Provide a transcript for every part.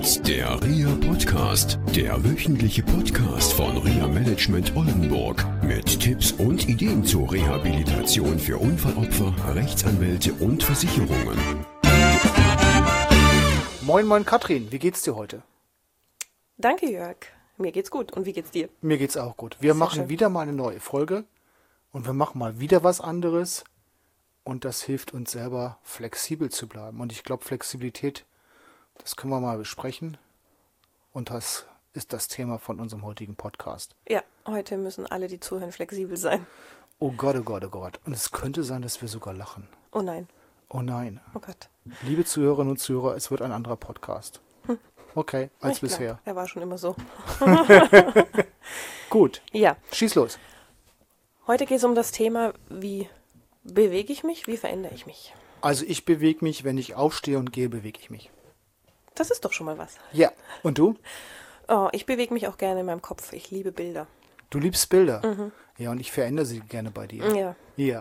ist der RIA Podcast, der wöchentliche Podcast von RIA Management Oldenburg mit Tipps und Ideen zur Rehabilitation für Unfallopfer, Rechtsanwälte und Versicherungen. Moin, moin Katrin, wie geht's dir heute? Danke Jörg, mir geht's gut. Und wie geht's dir? Mir geht's auch gut. Wir machen schön. wieder mal eine neue Folge und wir machen mal wieder was anderes und das hilft uns selber flexibel zu bleiben. Und ich glaube, Flexibilität, das können wir mal besprechen und das ist das Thema von unserem heutigen Podcast. Ja, heute müssen alle, die zuhören, flexibel sein. Oh Gott, oh Gott, oh Gott. Und es könnte sein, dass wir sogar lachen. Oh nein, Oh nein. oh Gott. Liebe Zuhörerinnen und Zuhörer, es wird ein anderer Podcast. Okay, als Ich glaub, bisher. er war schon immer so. Gut, Ja, schieß los. heute geht es um das Thema, wie bewege ich mich, wie verändere ich mich. Also ich bewege mich, wenn ich aufstehe und gehe, bewege ich mich. Das ist doch schon mal was. Ja, und du? Oh, ich bewege mich auch gerne in meinem Kopf. Ich liebe Bilder. Du liebst Bilder. Ja, und ich verändere sie gerne bei dir. Ja, Ja.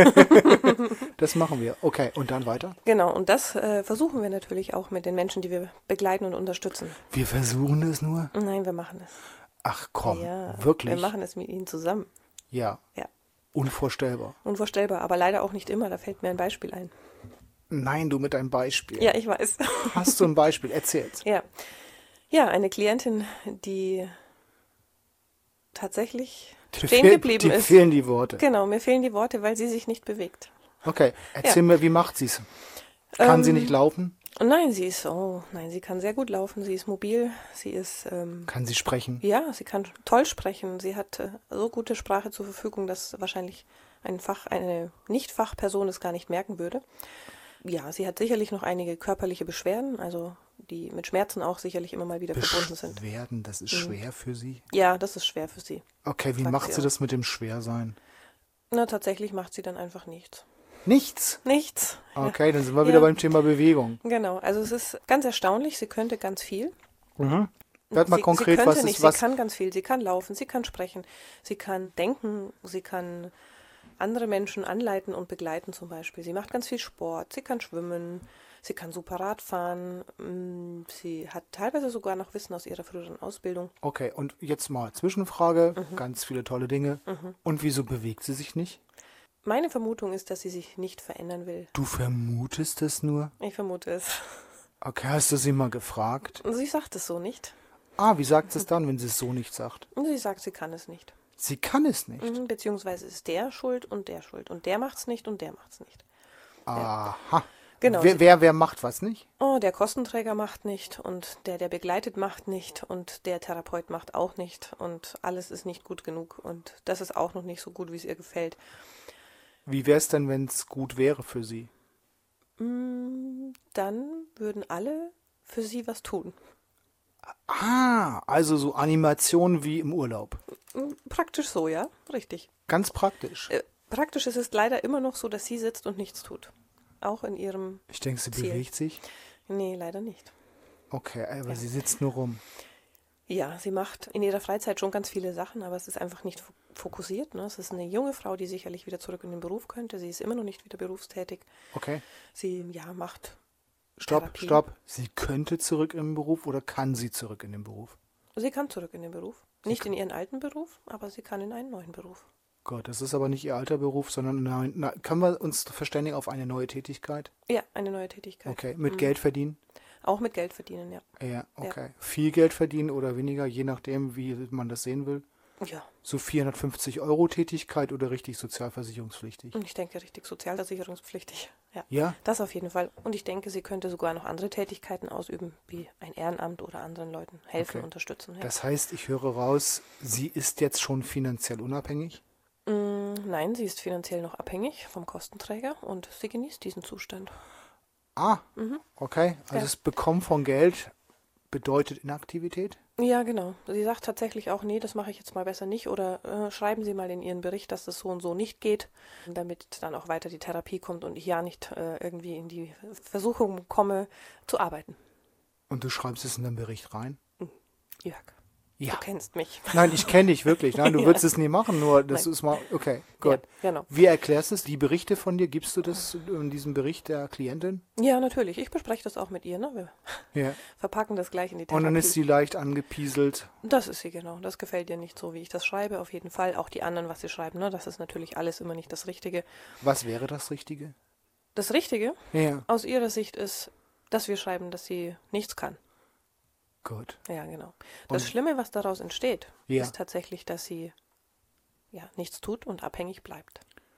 Das machen wir. Okay, und dann weiter? genau. Und das versuchen wir natürlich auch mit den Menschen, die wir begleiten und unterstützen. Wir versuchen es nur. Nein, wir machen es. Ach komm, Ja, wirklich? wir machen es mit ihnen zusammen. Ja, Ja, unvorstellbar. unvorstellbar, aber leider auch nicht immer. Da fällt mir ein Beispiel ein. Nein, du mit deinem Beispiel. Ja, ich weiß. Hast du ein Beispiel? Erzähl's. Ja. Ja, eine Klientin, die tatsächlich stehen geblieben Dir ist. fehlen die Worte. Genau, mir fehlen die Worte, weil sie sich nicht bewegt. Okay, erzähl mir, wie macht sie's? Kann sie nicht laufen? Und nein, sie kann sehr gut laufen, sie ist mobil, sie ist, Kann sie sprechen? ja, sie kann toll sprechen, sie hat so gute Sprache zur Verfügung, dass wahrscheinlich eine Nicht-Fachperson es gar nicht merken würde. Ja, sie hat sicherlich noch einige körperliche Beschwerden, also die mit Schmerzen auch sicherlich immer mal wieder verbunden sind. Beschwerden, das ist schwer für sie? Ja, das ist schwer für sie. Okay, wie Sagt macht sie sie auch. das mit dem Schwersein? Na, tatsächlich macht sie dann einfach nichts. Nichts? Nichts. Okay, dann sind wir Ja. wieder beim Thema Bewegung. Genau, also es ist ganz erstaunlich, sie könnte ganz viel. Werd mal konkret, sie was könnte nicht, ist was? sie kann ganz viel, sie kann laufen, sie kann sprechen, sie kann denken, sie kann andere Menschen anleiten und begleiten zum Beispiel. Sie macht ganz viel Sport, sie kann schwimmen, sie kann super Rad fahren, sie hat teilweise sogar noch Wissen aus ihrer früheren Ausbildung. Okay, und jetzt mal Zwischenfrage, ganz viele tolle Dinge. Und wieso bewegt sie sich nicht? Meine Vermutung ist, dass sie sich nicht verändern will. Du vermutest es nur? Ich vermute es. Okay, hast du sie mal gefragt? Und sie sagt es so nicht. Ah, wie sagt sie es dann, wenn sie es so nicht sagt? Und sie sagt, sie kann es nicht. Sie kann es nicht. Beziehungsweise ist der schuld und der schuld. Und der macht's nicht und der macht's nicht. Aha. Genau. Wer macht was nicht? Oh, der Kostenträger macht nicht und der begleitet macht nicht und der Therapeut macht auch nicht und alles ist nicht gut genug und das ist auch noch nicht so gut, wie es ihr gefällt. Wie wäre es denn, wenn es gut wäre für sie? Dann würden alle für sie was tun. Ah, also so Animationen wie im Urlaub. Praktisch so, ja? Richtig. Ganz praktisch. Praktisch ist es leider immer noch so, dass sie sitzt und nichts tut. Auch in ihrem Ich denke, sie Ziel. bewegt sich. Nee, leider nicht. Okay, aber sie sitzt nur rum. Ja, sie macht in ihrer Freizeit schon ganz viele Sachen, aber es ist einfach nicht fokussiert. Ne? Es ist eine junge Frau, die sicherlich wieder zurück in den Beruf könnte. Sie ist immer noch nicht wieder berufstätig. Okay. Sie, macht Stopp, Therapie. stopp. Sie könnte zurück in den Beruf oder kann sie zurück in den Beruf? Sie kann zurück in den Beruf. Nicht in ihren alten Beruf, aber sie kann in einen neuen Beruf. Gott, das ist aber nicht ihr alter Beruf, sondern können wir uns verständigen auf eine neue Tätigkeit? Ja, eine neue Tätigkeit. Okay, mit Geld verdienen? Auch mit Geld verdienen, ja. Ja, okay. Viel Geld verdienen oder weniger, je nachdem, wie man das sehen will. Ja, So 450 € Tätigkeit oder richtig sozialversicherungspflichtig? und ich denke richtig sozialversicherungspflichtig. Ja, Ja? das auf jeden Fall. Und ich denke, sie könnte sogar noch andere Tätigkeiten ausüben, wie ein Ehrenamt oder anderen Leuten helfen, Okay. unterstützen. Ja. Das heißt, ich höre raus, sie ist jetzt schon finanziell unabhängig? Nein, sie ist finanziell noch abhängig vom Kostenträger und sie genießt diesen Zustand. Ah, okay. Also Ja. das Bekommen von Geld bedeutet Inaktivität? Ja, genau. Sie sagt tatsächlich auch, nee, das mache ich jetzt mal besser nicht oder schreiben Sie mal in Ihren Bericht, dass das so und so nicht geht, damit dann auch weiter die Therapie kommt und ich ja nicht irgendwie in die Versuchung komme, zu arbeiten. Und du schreibst es in den Bericht rein? Jörg. Ja. Du kennst mich. Nein, ich kenne dich wirklich. Nein, du würdest es nie machen, nur das Nein. ist mal, okay, gut. Ja, genau. Wie erklärst du es? Die Berichte von dir, gibst du das in diesem Bericht der Klientin? Ja, natürlich. Ich bespreche das auch mit ihr. Ne? Wir Ja. verpacken das gleich in die Therapie. Und dann ist sie leicht angepieselt. Das ist sie, genau. Das gefällt ihr nicht so, wie ich das schreibe, auf jeden Fall. Auch die anderen, was sie schreiben, ne? Das ist natürlich alles immer nicht das Richtige. Was wäre das Richtige? Das Richtige Ja, aus ihrer Sicht ist, dass wir schreiben, dass sie nichts kann. gut. Ja, genau. Das Und- Schlimme, was daraus entsteht, Ja. ist tatsächlich, dass sie nichts tut und abhängig bleibt.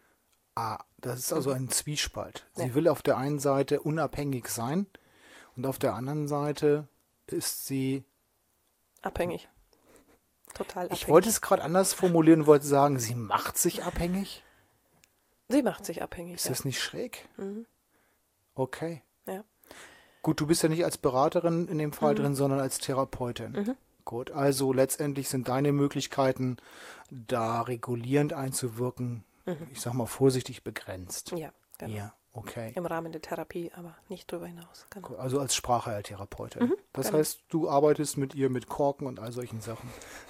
Das ist also ein Zwiespalt. Sie Ja. will auf der einen Seite unabhängig sein und auf der anderen Seite ist sie, Abhängig. Total abhängig. ich wollte es gerade anders formulieren, wollte sagen, sie macht sich abhängig. Sie macht sich abhängig. Ist das nicht schräg? Mhm. Okay. Ja. Gut, du bist ja nicht als Beraterin in dem Fall drin, sondern als Therapeutin. Gut, also letztendlich sind deine Möglichkeiten, da regulierend einzuwirken, ich sag mal vorsichtig begrenzt. Ja, genau. Ja, okay. Im Rahmen der Therapie, aber nicht drüber hinaus. Genau. Also als Sprachheiltherapeutin. Das genau. heißt, du arbeitest mit ihr mit Korken und all solchen Sachen.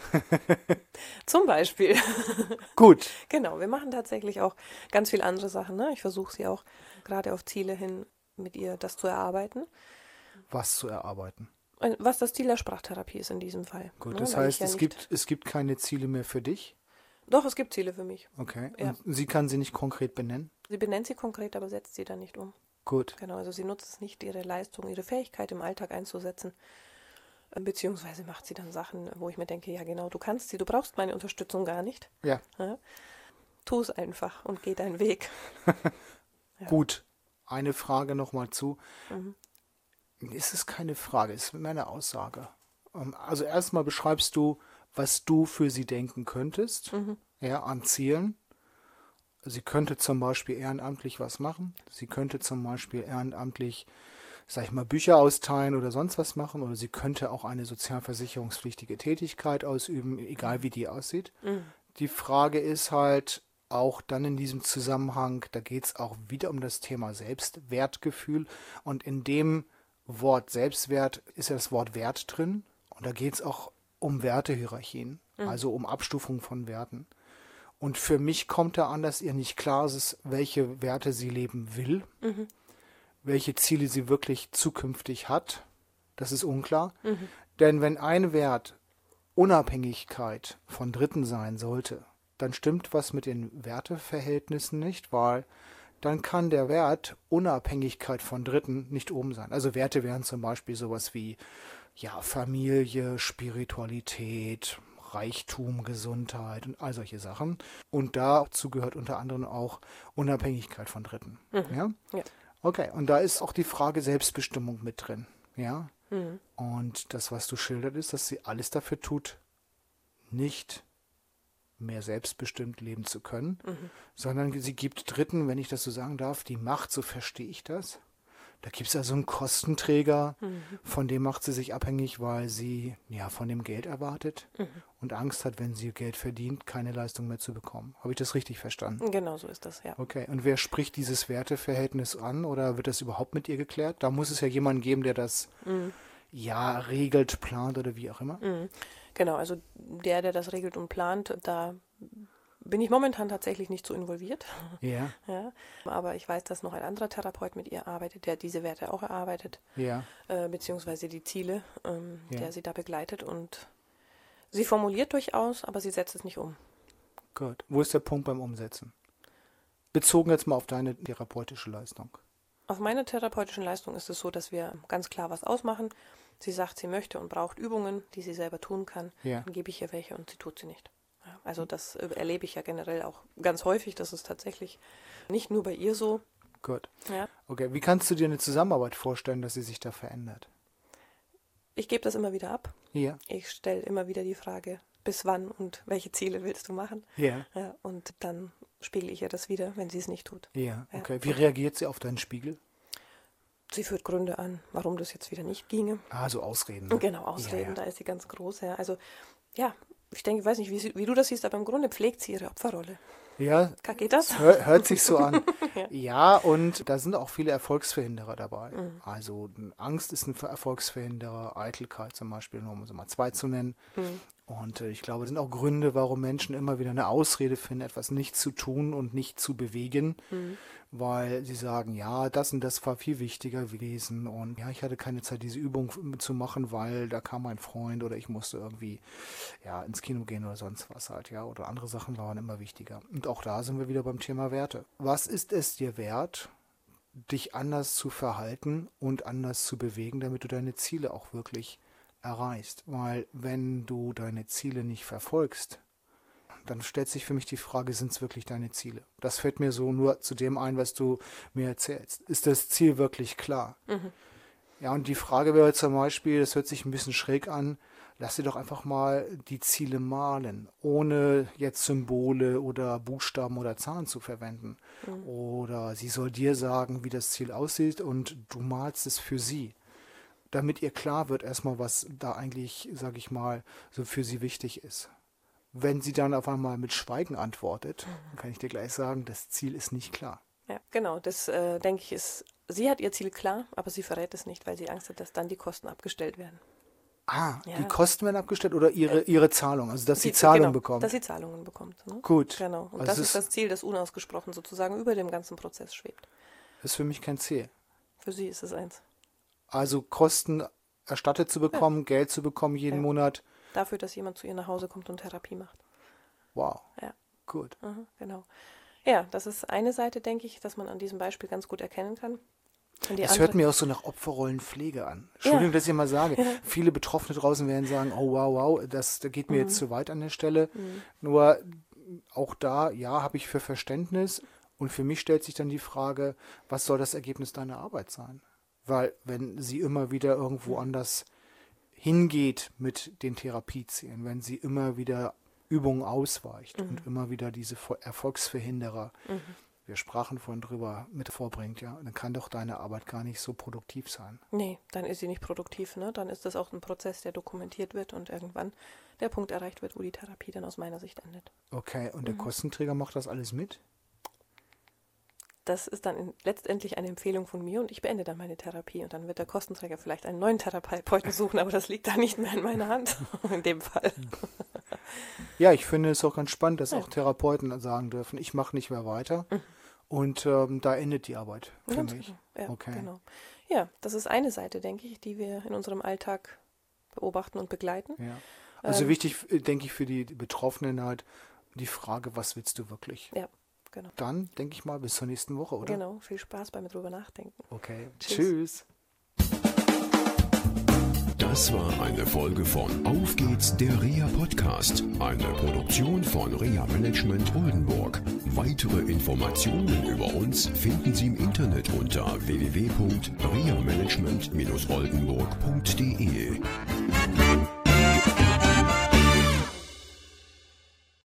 Zum Beispiel. Gut. Genau, wir machen tatsächlich auch ganz viel andere Sachen. Ne? Ich versuche sie auch gerade auf Ziele hin mit ihr das zu erarbeiten. Was zu erarbeiten. Was das Ziel der Sprachtherapie ist in diesem Fall. Gut, Ne? das Weil heißt, ich ja es gibt keine Ziele mehr für dich. Doch, es gibt Ziele für mich. Okay. Ja. Und sie kann sie nicht konkret benennen. Sie benennt sie konkret, aber setzt sie dann nicht um. Gut. Genau, also sie nutzt es nicht, ihre Leistung, ihre Fähigkeit im Alltag einzusetzen. Beziehungsweise macht sie dann Sachen, wo ich mir denke, ja genau, du kannst sie, du brauchst meine Unterstützung gar nicht. Ja. Ja? Tu es einfach und geh deinen Weg. Ja. Gut. Eine Frage nochmal zu. Ist es keine Frage, ist mehr eine Aussage. Also erstmal beschreibst du, was du für sie denken könntest, ja, an Zielen. Sie könnte zum Beispiel ehrenamtlich was machen. Sie könnte zum Beispiel ehrenamtlich, sag ich mal, Bücher austeilen oder sonst was machen. Oder sie könnte auch eine sozialversicherungspflichtige Tätigkeit ausüben, egal wie die aussieht. Die Frage ist halt auch dann in diesem Zusammenhang, da geht es auch wieder um das Thema Selbstwertgefühl. Und in dem Wort Selbstwert ist ja das Wort Wert drin. Und da geht es auch um Wertehierarchien, also um Abstufung von Werten. Und für mich kommt da an, dass ihr nicht klar ist, welche Werte sie leben will, welche Ziele sie wirklich zukünftig hat. Das ist unklar. Denn wenn ein Wert Unabhängigkeit von Dritten sein sollte, dann stimmt was mit den Werteverhältnissen nicht, weil dann kann der Wert Unabhängigkeit von Dritten nicht oben sein. Also Werte wären zum Beispiel sowas wie Familie, Spiritualität, Reichtum, Gesundheit und all solche Sachen. Und dazu gehört unter anderem auch Unabhängigkeit von Dritten. Ja? Ja. Okay, und da ist auch die Frage Selbstbestimmung mit drin. Ja? Und das, was du schildert, ist, dass sie alles dafür tut, nicht mehr selbstbestimmt leben zu können, sondern sie gibt Dritten, wenn ich das so sagen darf, die Macht, so verstehe ich das. Da gibt es also einen Kostenträger, von dem macht sie sich abhängig, weil sie von dem Geld erwartet und Angst hat, wenn sie Geld verdient, keine Leistung mehr zu bekommen. Habe ich das richtig verstanden? Genau so ist das, ja. Okay, und wer spricht dieses Werteverhältnis an oder wird das überhaupt mit ihr geklärt? Da muss es ja jemanden geben, der das regelt, plant oder wie auch immer. Genau, also der das regelt und plant, da bin ich momentan tatsächlich nicht so involviert. Ja, Ja, aber ich weiß, dass noch ein anderer Therapeut mit ihr arbeitet, der diese Werte auch erarbeitet, ja, beziehungsweise die Ziele, Ja. der sie da begleitet. Und sie formuliert durchaus, aber sie setzt es nicht um. gut. Wo ist der Punkt beim Umsetzen? Bezogen jetzt mal auf deine therapeutische Leistung. Auf meiner therapeutischen Leistung ist es so, dass wir ganz klar was ausmachen. Sie sagt, sie möchte und braucht Übungen, die sie selber tun kann. Ja. Dann gebe ich ihr welche und sie tut sie nicht. Ja, also das erlebe ich ja generell auch ganz häufig. Das ist tatsächlich nicht nur bei ihr so. Gut. Ja. Okay, wie kannst du dir eine Zusammenarbeit vorstellen, dass sie sich da verändert? Ich gebe das immer wieder ab. Ja. Ich stelle immer wieder die Frage, bis wann und welche Ziele willst du machen? Ja. Ja, und dann spiegel ich ihr das wieder, wenn sie es nicht tut. Ja, Ja. okay. Wie reagiert sie auf deinen Spiegel? Sie führt Gründe an, warum das jetzt wieder nicht ginge. So Ausreden. Ne? Genau, Ausreden, Ja. da ist sie ganz groß. Ja. Also, ja, ich denke, ich weiß nicht, wie du das siehst, aber im Grunde pflegt sie ihre Opferrolle. Ja, Geht das? hört sich so an. Ja. Ja, und da sind auch viele Erfolgsverhinderer dabei. Also Angst ist ein Erfolgsverhinderer, Eitelkeit zum Beispiel, nur um so mal 2 zu nennen. Und ich glaube, das sind auch Gründe, warum Menschen immer wieder eine Ausrede finden, etwas nicht zu tun und nicht zu bewegen, weil sie sagen, ja, das und das war viel wichtiger gewesen und ja, ich hatte keine Zeit, diese Übung zu machen, weil da kam mein Freund oder ich musste irgendwie ins Kino gehen oder sonst was halt, ja, oder andere Sachen waren immer wichtiger. Und auch da sind wir wieder beim Thema Werte. Was ist es dir wert, dich anders zu verhalten und anders zu bewegen, damit du deine Ziele auch wirklich erreichst? Weil wenn du deine Ziele nicht verfolgst, dann stellt sich für mich die Frage, sind es wirklich deine Ziele? Das fällt mir so nur zu dem ein, was du mir erzählst. Ist das Ziel wirklich klar? Ja, und die Frage wäre zum Beispiel, das hört sich ein bisschen schräg an, lass dir doch einfach mal die Ziele malen, ohne jetzt Symbole oder Buchstaben oder Zahlen zu verwenden. Oder sie soll dir sagen, wie das Ziel aussieht und du malst es für sie, damit ihr klar wird erstmal, was da eigentlich, sage ich mal, so für sie wichtig ist. Wenn sie dann auf einmal mit Schweigen antwortet, dann kann ich dir gleich sagen, das Ziel ist nicht klar. Ja, genau, das denke ich ist, sie hat ihr Ziel klar, aber sie verrät es nicht, weil sie Angst hat, dass dann die Kosten abgestellt werden. Die Kosten werden abgestellt oder ihre Zahlung, also dass sie Zahlungen bekommt. Dass sie Zahlungen bekommt. Ne? Gut. Genau, und also das ist das Ziel, das unausgesprochen sozusagen über dem ganzen Prozess schwebt. Das ist für mich kein Ziel. Für sie ist es eins. Also Kosten erstattet zu bekommen, Geld zu bekommen jeden Monat. Dafür, dass jemand zu ihr nach Hause kommt und Therapie macht. Wow. Ja. Gut. Genau. Ja, das ist eine Seite, denke ich, dass man an diesem Beispiel ganz gut erkennen kann. Das hört mir auch so nach Opferrollenpflege an. Entschuldigung, dass ich mal sage. Viele Betroffene draußen werden sagen, oh wow, das geht mir jetzt zu weit an der Stelle. Nur auch da, habe ich für Verständnis. Und für mich stellt sich dann die Frage, was soll das Ergebnis deiner Arbeit sein? Weil wenn sie immer wieder irgendwo anders hingeht mit den Therapiezielen, wenn sie immer wieder Übungen ausweicht und immer wieder diese Erfolgsverhinderer, wir sprachen vorhin drüber, mit vorbringt, dann kann doch deine Arbeit gar nicht so produktiv sein. Nee, dann ist sie nicht produktiv, ne? Dann ist das auch ein Prozess, der dokumentiert wird und irgendwann der Punkt erreicht wird, wo die Therapie dann aus meiner Sicht endet. Okay, und der Kostenträger macht das alles mit? Das ist dann letztendlich eine Empfehlung von mir und ich beende dann meine Therapie und dann wird der Kostenträger vielleicht einen neuen Therapeuten suchen, aber das liegt da nicht mehr in meiner Hand, in dem Fall. Ja, ich finde es auch ganz spannend, dass auch Therapeuten sagen dürfen, ich mache nicht mehr weiter und da endet die Arbeit für mich. Ja, okay. Genau. Ja, das ist eine Seite, denke ich, die wir in unserem Alltag beobachten und begleiten. Ja. Also wichtig, denke ich, für die Betroffenen halt die Frage, was willst du wirklich? Ja. Genau. Dann denke ich mal bis zur nächsten Woche, oder? Genau, viel Spaß beim drüber nachdenken. Okay, tschüss. Das war eine Folge von Auf geht's, der Reha Podcast, eine Produktion von Reha Management Oldenburg. Weitere Informationen über uns finden Sie im Internet unter www.rehamanagement-oldenburg.de.